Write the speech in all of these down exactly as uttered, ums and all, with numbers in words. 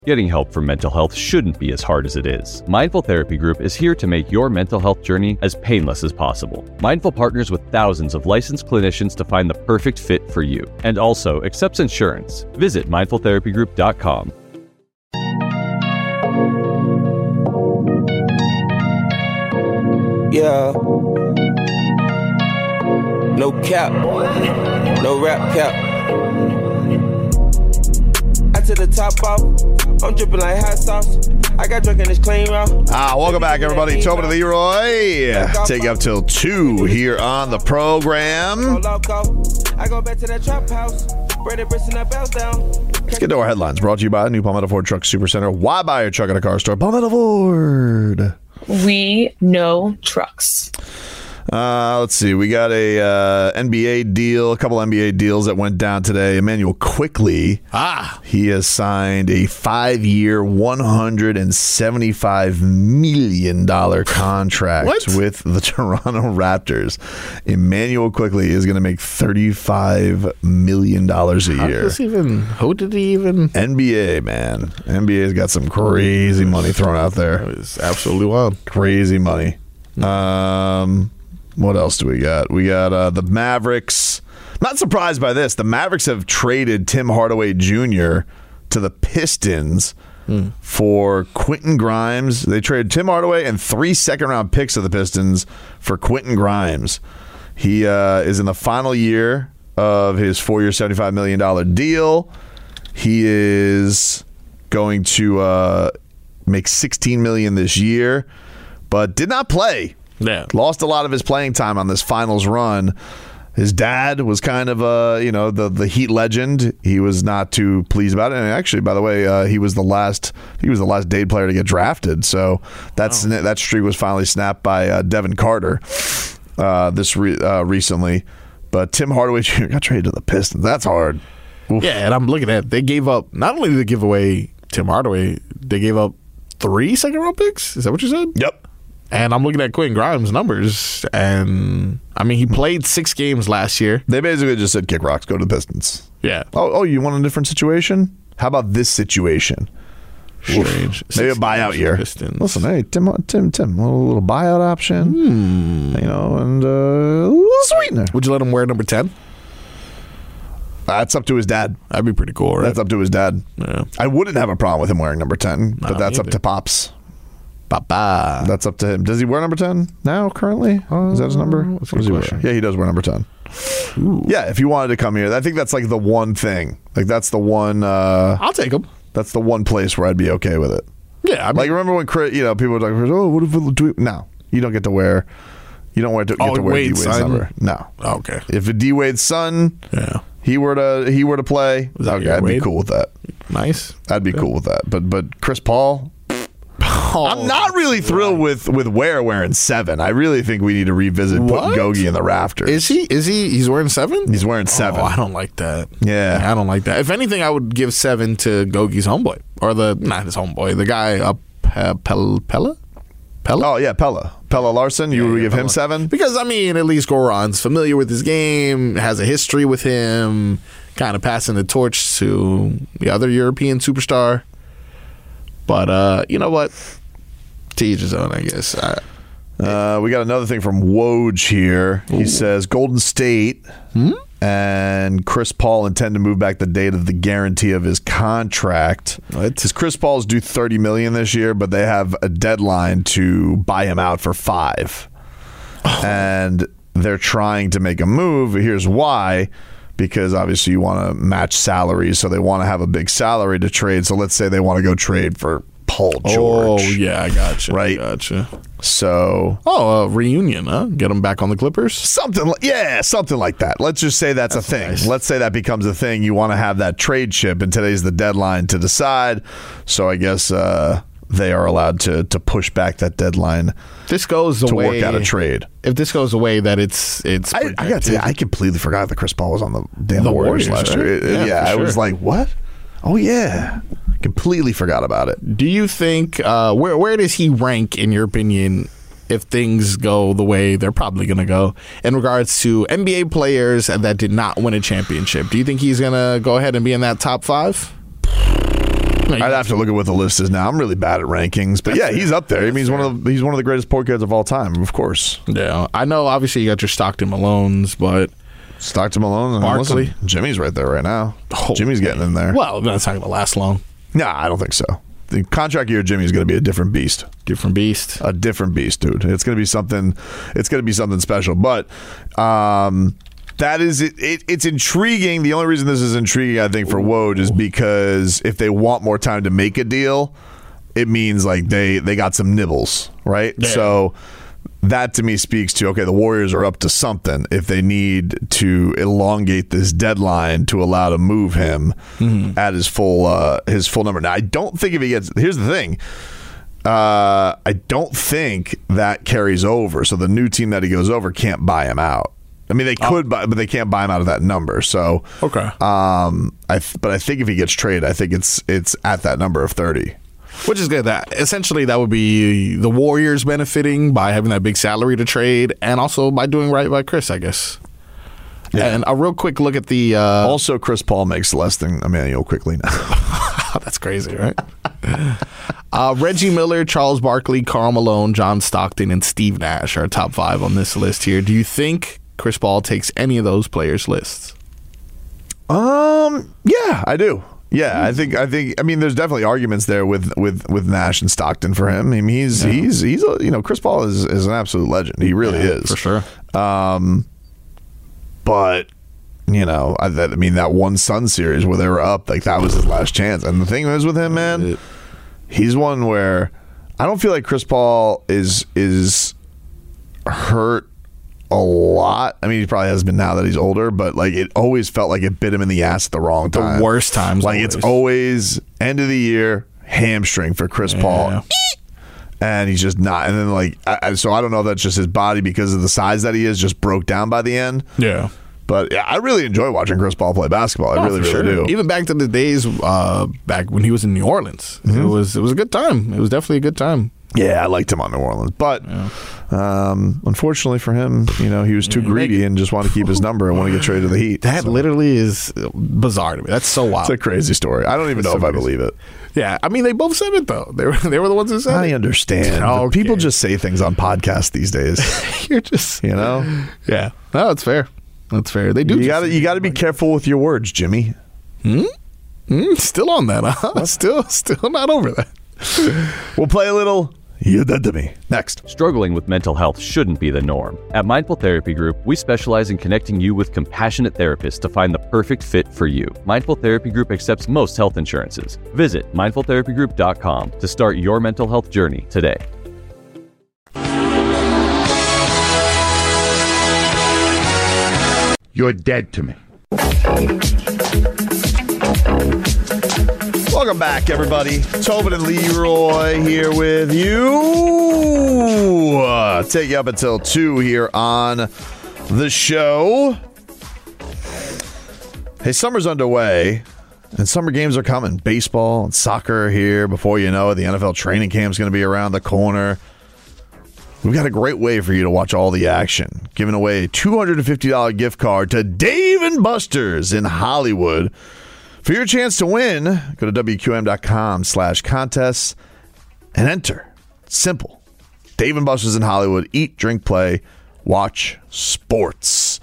Getting help for mental health shouldn't be as hard as it is. Mindful Therapy Group is here to make your mental health journey as painless as possible. Mindful partners with thousands of licensed clinicians to find the perfect fit for you, and also accepts insurance. Visit mindful therapy group dot com. Yeah. No cap. No rap cap. To the top off, I'm dripping like hot sauce. I got drunk in this clean route. Ah, welcome back, everybody. Tobin and Leroy. Take you up till two here on the program. I go back to that trap house. Let's get to our headlines. Brought to you by New Palmetto Ford Truck Supercenter. Why buy your truck at a car store? Palmetto Ford. We know trucks. Uh, let's see. We got a uh, N B A deal, a couple N B A deals that went down today. Emmanuel Quickley. Ah. He has signed a five-year, one hundred seventy-five million dollars contract What? with the Toronto Raptors. Emmanuel Quickley is going to make thirty-five million dollars a How year. did this even, who did he even? N B A, man. N B A's got some crazy money thrown out there. It's absolutely wild. Crazy money. Um... What else do we got? We got uh, the Mavericks. Not surprised by this. The Mavericks have traded Tim Hardaway Junior to the Pistons hmm. for Quentin Grimes. They traded Tim Hardaway and three second-round picks of the Pistons for Quentin Grimes. He uh, is in the final year of his four-year, seventy-five million dollars deal. He is going to uh, make sixteen million dollars this year, but did not play. Yeah. Lost a lot of his playing time on this finals run. His dad was kind of uh, you know, the the Heat legend. He was not too pleased about it. And actually, by the way, uh, he was the last he was the last Dade player to get drafted. So that's oh. that streak was finally snapped by uh, Devin Carter uh, this re- uh, recently. But Tim Hardaway Junior got traded to the Pistons. That's hard. Oof. Yeah, and I'm looking at it. They gave up, not only did they give away Tim Hardaway, they gave up three second round picks. Is that what you said? Yep. And I'm looking at Quentin Grimes' numbers, and I mean, he played six games last year. They basically just said, kick rocks, go to the Pistons. Yeah. Oh, oh, you want a different situation? How about this situation? Strange. Maybe a buyout year. Pistons. Listen, hey, Tim, Tim, Tim, a little, little buyout option, Hmm. you know, and uh, a little sweetener. Would you let him wear number ten? That's up to his dad. That'd be pretty cool, right? That's up to his dad. Yeah. I wouldn't have a problem with him wearing number ten, but Nah, that's me up either. to Pops. Papa. That's up to him. Does he wear number ten now, currently? Is that his number? Uh, that's a What does he good wear? question. Yeah, he does wear number ten. Ooh. Yeah, if you wanted to come here, I think that's like the one thing. Like, that's the one, uh, I'll take him. that's the one place where I'd be okay with it. Yeah. I mean, Like, remember when Chris, you know, people were like, oh, what if we'll do it? No, you don't get to wear, you don't wear to, get Oh, to wear Wade's D-Wade's son? number. No. okay. If a D-Wade's son, Yeah. he were to he were to play, Was that okay, your I'd be Wade? cool with that. Nice. I'd be cool with that. But but Chris Paul, Oh, I'm not really thrilled with with Ware wearing seven. I really think we need to revisit putting What? Gogi in the rafters. Is he? Is he? He's wearing seven? He's wearing seven. Oh, I don't like that. Yeah. I don't like that. If anything, I would give seven to Gogi's homeboy. Or the, not his homeboy, the guy up, uh, Pel- Pella? Pella? Oh, yeah, Pella. Pella Larson, you Yeah, would yeah, give him Pella. seven? Because, I mean, at least Goran's familiar with his game, has a history with him, kind of passing the torch to the other European superstar. But, uh, you know what? To each his own, I guess. I, Uh, we got another thing from Woj here. He says Golden State Hmm? and Chris Paul intend to move back the date of the guarantee of his contract. What? Because Chris Paul's due thirty million dollars this year, but they have a deadline to buy him out for five. Oh. And they're trying to make a move. Here's why. Because obviously you want to match salaries, so they want to have a big salary to trade. So let's say they want to go trade for Paul George. Oh, yeah, I gotcha. Right. I gotcha. So Oh, a reunion, huh? Get him back on the Clippers? something like, yeah, something like that. Let's just say that's, That's a thing. nice. Let's say that becomes a thing. You want to have that trade chip, and today's the deadline to decide. So I guess uh, they are allowed to to push back that deadline This goes to away. work out a trade. If this goes away, that it's it's. I, I got to projected. say, I completely forgot that Chris Paul was on the damn The Warriors, Warriors, last right? year. It- Yeah, yeah, for I was sure. like, what? Oh yeah, completely forgot about it. Do you think uh, where where does he rank in your opinion if things go the way they're probably going to go in regards to N B A players that did not win a championship? Do you think he's going to go ahead and be in that top five? I'd have to look at what the list is now. I'm really bad at rankings, but yeah, he's up there. I mean, he's one of the, he's one of the greatest point guards of all time, of course. Yeah, I know. Obviously, you got your Stockton Malones, but Stockton Malone and Barkley. listen, Jimmy's right there right now. Oh, Jimmy's getting in there. Well, that's not going to last long. Nah, I don't think so. The contract year, Jimmy's going to be a different beast. Different beast. A different beast, dude. It's going to be something. It's going to be something special. But um, that is it, it. It's intriguing. The only reason this is intriguing, I think, for Woj is because if they want more time to make a deal, it means like they they got some nibbles, right? Yeah. So that to me speaks to, okay, the Warriors are up to something if they need to elongate this deadline to allow to move him mm-hmm. at his full uh, his full number. Now, I don't think if he gets, here's the thing, uh, I don't think that carries over. So the new team that he goes over can't buy him out. I mean, they could, oh. buy, but they can't buy him out of that number. So okay, um, I th- but I think if he gets traded, I think it's it's at that number of thirty. Which is good. That essentially that would be the Warriors benefiting by having that big salary to trade, and also by doing right by Chris, I guess. Yeah. And a real quick look at the. Uh, also, Chris Paul makes less than Emmanuel Quickley now. That's crazy, right? uh, Reggie Miller, Charles Barkley, Karl Malone, John Stockton, and Steve Nash are top five on this list here. Do you think Chris Paul takes any of those players' lists? Um. Yeah, I do. Yeah, I think I think I mean there's definitely arguments there with, with, with Nash and Stockton for him. I mean he's yeah. he's he's a, you know, Chris Paul is, is an absolute legend. He really yeah, is. For sure. Um but you know, I, that, I mean that one Sun series where they were up, like that was his last chance. And the thing is with him, man, he's one where I don't feel like Chris Paul is is hurt a lot. I mean, he probably has been now that he's older, but like it always felt like it bit him in the ass at the wrong time. The worst times. Like always. It's always end of the year hamstring for Chris yeah. Paul, and he's just not. And then like, I, so I don't know if that's just his body because of the size that he is, just broke down by the end. Yeah. But yeah, I really enjoy watching Chris Paul play basketball. I oh, really, really sure. do. Even back to the days uh, back when he was in New Orleans, mm-hmm. it was it was a good time. It was definitely a good time. Yeah, I liked him on New Orleans, but yeah. um, unfortunately for him, you know, he was too greedy and just wanted to keep his number and want to get traded to the Heat. That so. literally is bizarre to me. That's so wild. It's a crazy story. I don't even it's know so if crazy. I believe it. Yeah, I mean, they both said it though. They were they were the ones who said I it. I understand. Okay. People just say things on podcasts these days. You're just, you know, yeah. No, that's fair. That's fair. They do. You got to you got to be careful with your words, Jimmy. Hmm. Mm, still on that, huh? Still, still not over that. We'll play a little You Dead to Me next. Struggling with mental health shouldn't be the norm. At Mindful Therapy Group, we specialize in connecting you with compassionate therapists to find the perfect fit for you. Mindful Therapy Group accepts most health insurances. Visit mindful therapy group dot com to start your mental health journey today. You're dead to me. Welcome back, everybody. Tobin and Leroy here with you. Uh, take you up until two here on the show. Hey, summer's underway, and summer games are coming. Baseball and soccer are here. Before you know it, the N F L training camp's going to be around the corner. We've got a great way for you to watch all the action. Giving away a two hundred fifty dollars gift card to Dave and Buster's in Hollywood. For your chance to win, go to W Q M dot com slash contests and enter. It's simple. Dave and Buster's in Hollywood. Eat, drink, play, watch sports.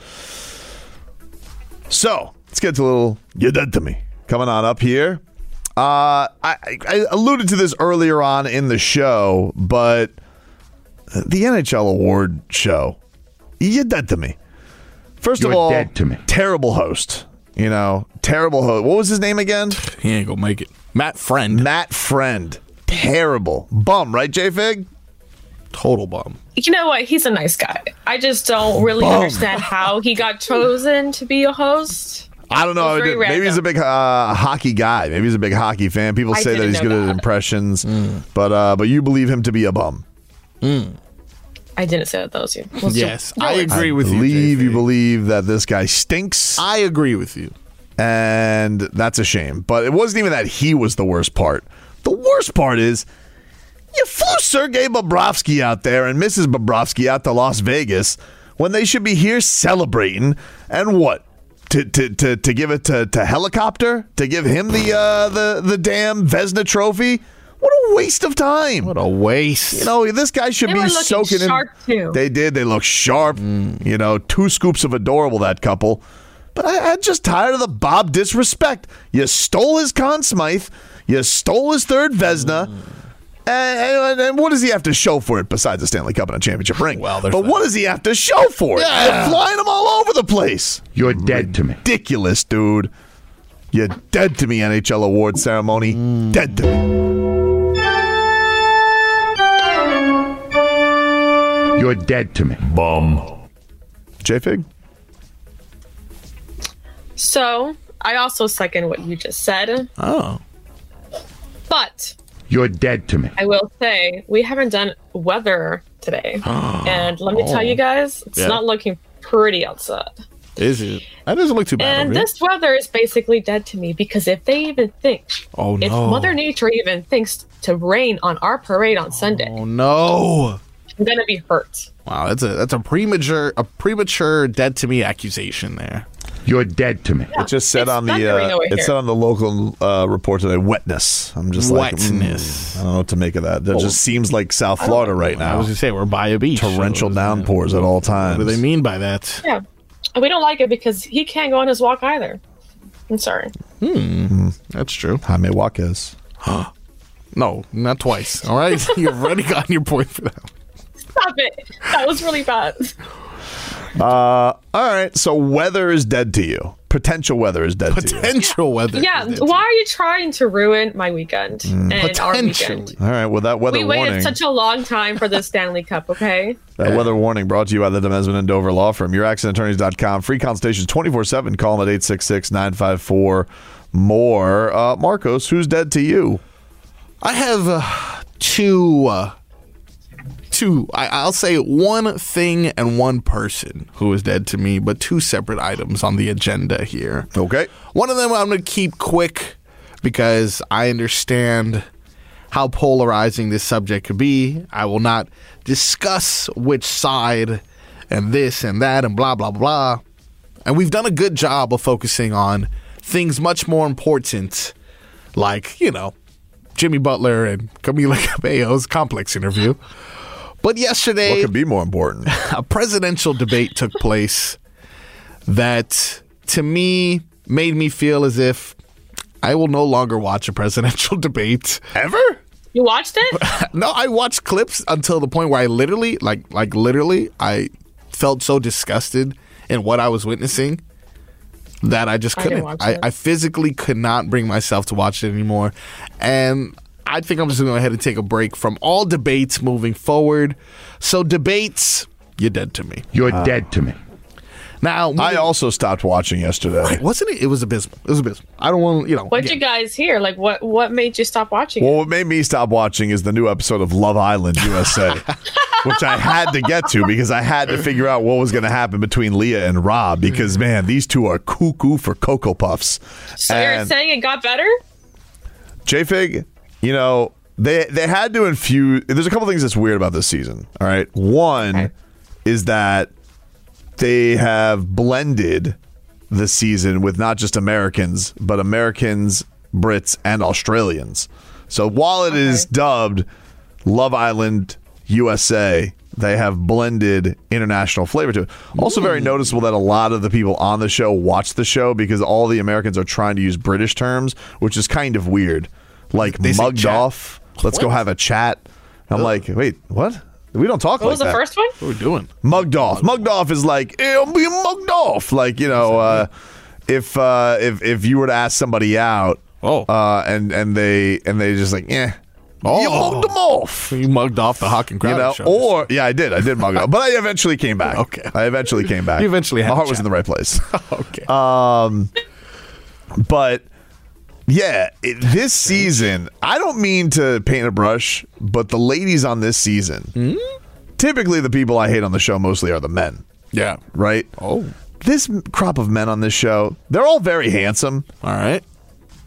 So, let's get to a little You Dead to Me. Coming on up here. Uh, I, I alluded to this earlier on in the show, but the N H L award show, You Dead to Me. First You're of all, dead to me. Terrible host. You know, terrible host. What was his name again? He ain't gonna make it. Matt Friend. Matt Friend. Terrible. Bum, right, J-Fig? Total bum. You know what? He's a nice guy. I just don't really Bum. understand how he got chosen to be a host. I don't know. Maybe Maybe he's a big uh, hockey guy. Maybe he's a big hockey fan. People I say that didn't he's know good that. at impressions, mm. but uh, but you believe him to be a bum. Mm. I didn't say that. That was you. Well, Yes, so- I agree I with you. believe J F. you believe that this guy stinks. I agree with you. And that's a shame. But it wasn't even that he was the worst part. The worst part is you flew Sergei Bobrovsky out there and Missus Bobrovsky out to Las Vegas when they should be here celebrating and what? To, to, to, to give it to, to Helicopter? To give him the uh, the the damn Vezina trophy? What a waste of time. What a waste. You know, this guy should They be were looking soaking sharp, in. too. They did. They look sharp. Mm. You know, two scoops of adorable, that couple. But I, I'm just tired of the Bob disrespect. You stole his Conn Smythe. You stole his third Vezina. Mm. And, and, and what does he have to show for it besides the Stanley Cup and a championship ring? Well, but that. what does he have to show for it? Yeah. You're flying him all over the place. You're dead to me. Ridiculous, dude. You're dead to me, N H L award ceremony. Mm. Dead to me. You're dead to me. Bum. J-Fig? So, I also second what you just said. Oh. But you're dead to me. I will say, we haven't done weather today. And let me tell you guys, it's Yeah. not looking pretty outside. Is it? That doesn't look too bad. And over here. this weather is basically dead to me because if they even think, Oh, if no. Mother Nature even thinks to rain on our parade on Sunday, Oh no! I'm gonna be hurt. Wow, that's a that's a premature a premature dead to me accusation there. You're dead to me. It just said It's on the thundering uh, over it here. said on the local uh, report today, wetness. I'm just like, Wetness. mm, I don't know what to make of that. That just seems like South Florida right I now. was gonna say we're by a beach. Torrential so- downpours at all times. What do they mean by that? Yeah. And we don't like it because he can't go on his walk either. I'm sorry. That's true. Jaime Jaquez. No, not twice. All right, you've already gotten your point for that. Stop it. That was really bad. Uh, all right, so weather is dead to you. Potential weather is dead to you. Potential weather. Yeah. is dead. Why are you trying to ruin my weekend and our Potentially. weekend? All right, well, that weather We waited warning. such a long time for the Stanley Cup, okay? That weather warning brought to you by the Demesman and Dover Law Firm. Your accident attorneys dot com. Free consultations twenty-four seven. Call them at eight six six, nine five four, M O R E. Uh, Marcos, who's dead to you? I have uh, two. Uh, two. I, I'll say one thing and one person who is dead to me, but two separate items on the agenda here. Okay. One of them I'm going to keep quick because I understand how polarizing this subject could be. I will not discuss which side and this and that and blah, blah, blah. And we've done a good job of focusing on things much more important, like, you know, Jimmy Butler and Camila Cabello's complex interview. But yesterday, What could be more important? a presidential debate took place that, to me, made me feel as if I will no longer watch a presidential debate. Ever? You watched it? No, I watched clips until the point where I literally, like, like literally, I felt so disgusted in what I was witnessing that I just I didn't couldn't. watch I, it. I physically could not bring myself to watch it anymore. And I think I'm just going to go ahead and take a break from all debates moving forward. So debates, you're dead to me. You're dead to me. Now, I moving- also stopped watching yesterday. wasn't it? It was abysmal. It was abysmal. I don't want to, you know. What'd yeah. you guys hear? Like, what what made you stop watching Well, it? what made me stop watching is the new episode of Love Island U S A, which I had to get to because I had to figure out what was going to happen between Leah and Rob because, man, these two are cuckoo for Cocoa Puffs. So you're And saying it got better? J-Fig, you know, they they had to infuse. There's a couple things that's weird about this season. All right. One Okay. is that they have blended the season with not just Americans, but Americans, Brits, and Australians. So while it is Okay. dubbed Love Island U S A, they have blended international flavor to it. Also very noticeable that a lot of the people on the show watch the show because all the Americans are trying to use British terms, which is kind of weird. Like They say mugged chat. off. Let's go What? have a chat. I'm like, wait, what? We don't talk What like was the that. first one? What are we doing? Mugged off. Mugged off is like, hey, I'm being mugged off. Like, you know, uh, if uh, if if you were to ask somebody out, Oh. uh, and and they and they just like, yeah, Oh. you mugged them off. You mugged off the Hawk and You Crowder know, show. or yeah, I did, I did mug off, but I eventually came back. Okay. I eventually came back. You eventually had my a heart was chat. in the right place. okay. Um, but yeah, it, this season, I don't mean to paint a brush, but the ladies on this season, typically the people I hate on the show mostly are the men, yeah. right? Oh. This crop of men on this show, they're all very handsome, All right.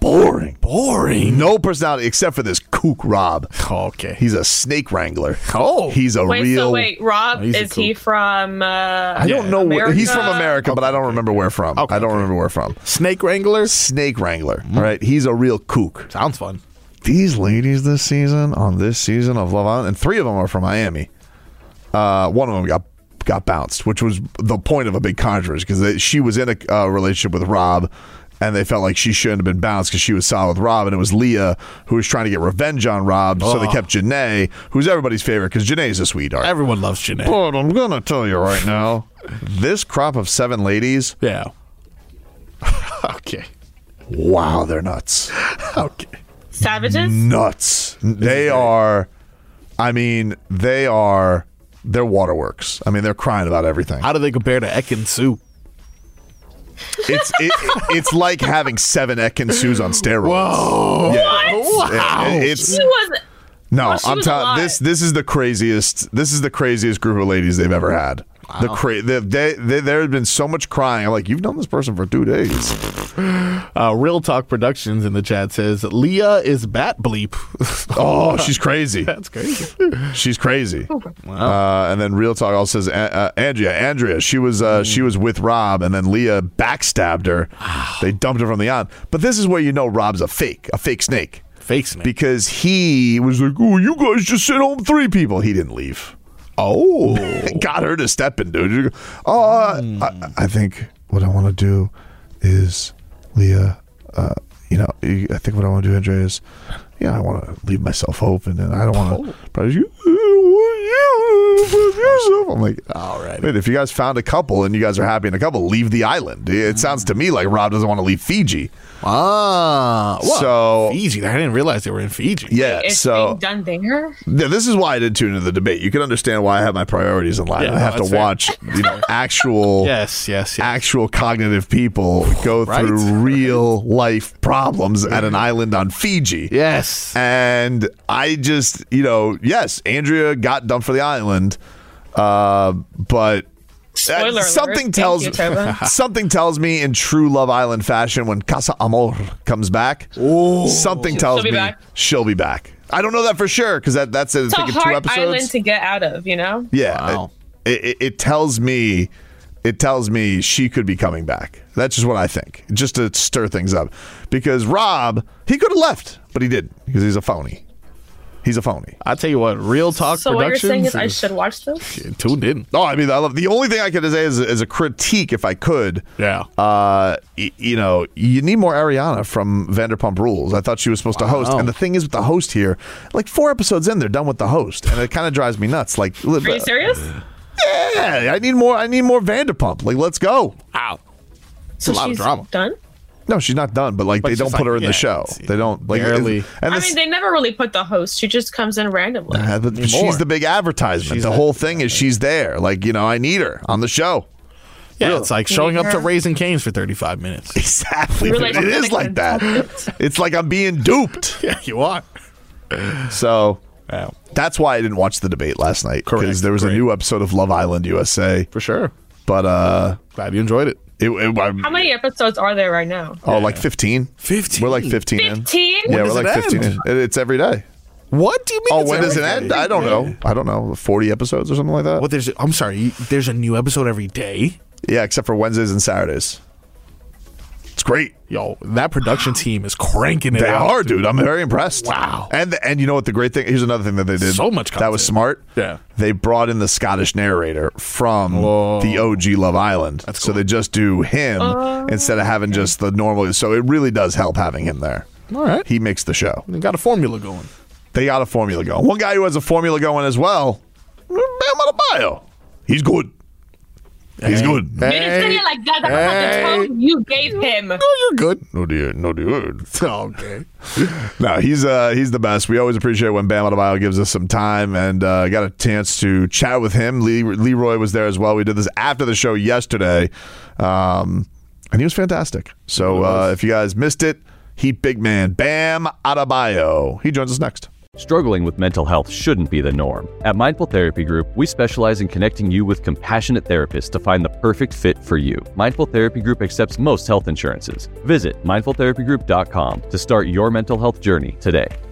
boring. Boring. No personality except for this kook Rob. Okay. He's a snake wrangler. Oh. He's a Wait, real. so wait, Rob, Oh, he's a is he kook. from? Uh, I don't know. Where, America? he's from America, but I don't remember where from. Okay, I don't okay. remember where from. Snake Wrangler. Snake wrangler. All right. He's a real kook. Sounds fun. These ladies this season, on this season of Love Island, and three of them are from Miami. Uh, one of them got got bounced, which was the point of a big controversy because she was in a uh, relationship with Rob, and they felt like she shouldn't have been bounced because she was solid with Rob, and it was Leah who was trying to get revenge on Rob, so they Oh. kept Janae, who's everybody's favorite because Janae's a sweetheart. Everyone loves Janae. But I'm gonna tell you right now, this crop of seven ladies, Yeah. Okay. wow, they're nuts. Okay. Savages. Nuts. They are, I mean, they are, they're waterworks. I mean, they're crying about everything. How do they compare to Ekin Sue? It's it, it's like having seven Ekin-Sus on steroids. Whoa. Yeah. Wow. It- it's She was. no, Oh, she I'm was telling alive. this. This is the craziest. This is the craziest group of ladies they've ever had. The cra- they, they, they, there had been so much crying. I'm like, you've known this person for two days. Uh, Real Talk Productions in the chat says Leah is bat bleep. Oh, she's crazy. That's crazy. She's crazy. Uh, and then Real Talk also says uh, uh, Andrea. Andrea, she was uh, she was with Rob, and then Leah backstabbed her. They dumped her from the island. But this is where you know Rob's a fake, a fake snake, Fake snake. because he was like, "Oh, you guys just sent home three people." He didn't leave. oh. Got her to step in, dude. Oh, uh, I, I think what I want to do is, Leah, uh, you know, I think what I want to do, Andrea, is, yeah, I want to leave myself open, and I don't want to. But you, yourself. I'm like, All right. wait, if you guys found a couple and you guys are happy in a couple, leave the island. It sounds to me like Rob doesn't want to leave Fiji. Ah. Well, So- Fiji. I didn't realize they were in Fiji. Yeah, It's so being done there. yeah, this is why I did tune into the debate. You can understand why I have my priorities in line. Yeah, I have no, to that's fair. watch, you know, actual. Yes, yes, yes. actual cognitive people go Right. through real life problems at an island on Fiji. Yes. And I just, you know, yes, Andrea got dumped for the island, uh, but Spoiler alert. something Thank tells you, Tobin. something tells me in true Love Island fashion when Casa Amor comes back, something tells be me back. she'll be back. I don't know that for sure because that that's I It's a think in two hard episodes. island to get out of, you know? Yeah, Wow. it, it, it tells me, it tells me she could be coming back. That's just what I think, just to stir things up. Because Rob, he could have left, but he didn't because he's a phony. He's a phony. I tell you what, Real Talk So what you're Productions. saying is I is- should watch this? Tuned in. No, I mean, I love the only thing I could say is, is a critique, if I could. Yeah. Uh, y- you know, you need more Ariana from Vanderpump Rules. I thought she was supposed to host, Wow. and the thing is with the host here, like four episodes in, they're done with the host, and it kind of drives me nuts. Like, Are you serious? yeah, I need more. I need more Vanderpump. Like, let's go. Ow. So a lot of she's drama. done? No, she's not done, but like But they it's don't just put like, her in yeah, the show. it's- They don't like barely. And I this, mean, they never really put the host. She just comes in randomly. uh, but Need she's more. the big advertisement. She's the that- whole thing is she's there. Like, you know, I need her on the show. Yeah, it's like showing up to her. Raising Cane's for thirty-five minutes. Exactly. You're dude. like, it is like that. It's like I'm being duped. Yeah, you are. So Wow. that's why I didn't watch the debate last night. Because Correct, there was correct. a new episode of Love Island U S A. For sure. But uh Glad you enjoyed it. it, it I- How many episodes are there right now? oh like fifteen. fifteen. We're like fifteen in. fifteen? Yeah, we're does like it fifteen end? in. It- It's every day. What do you mean? Oh, it's when does it every end? day? I don't know. I don't know. forty episodes or something like that? What? There's. I'm sorry. you- There's a new episode every day. Yeah, except for Wednesdays and Saturdays. It's great. Yo, that production team is cranking it They out. are, dude. I'm very impressed. Wow. And and you know what the great thing? Here's another thing that they did. So much that was content. smart. Yeah. They brought in the Scottish narrator from Whoa. the O G Love Island. That's So cool. they just do him instead of having just the normal. So it really does help having him there. All right. He makes the show. They got a formula going. They got a formula going. One guy who has a formula going as well, Bam Adebayo. He's good. He's Hey. good. You didn't say it like that. That was Hey. not the tone you gave him. Oh, you're good. No dear, no dear. Okay. No, he's uh he's the best. We always appreciate when Bam Adebayo gives us some time, and uh, got a chance to chat with him. Lee, Leroy was there as well. We did this after the show yesterday, um, and he was fantastic. So uh, if you guys missed it, he big man Bam Adebayo. He joins us next. Struggling with mental health shouldn't be the norm. At Mindful Therapy Group, we specialize in connecting you with compassionate therapists to find the perfect fit for you. Mindful Therapy Group accepts most health insurances. Visit mindful therapy group dot com to start your mental health journey today.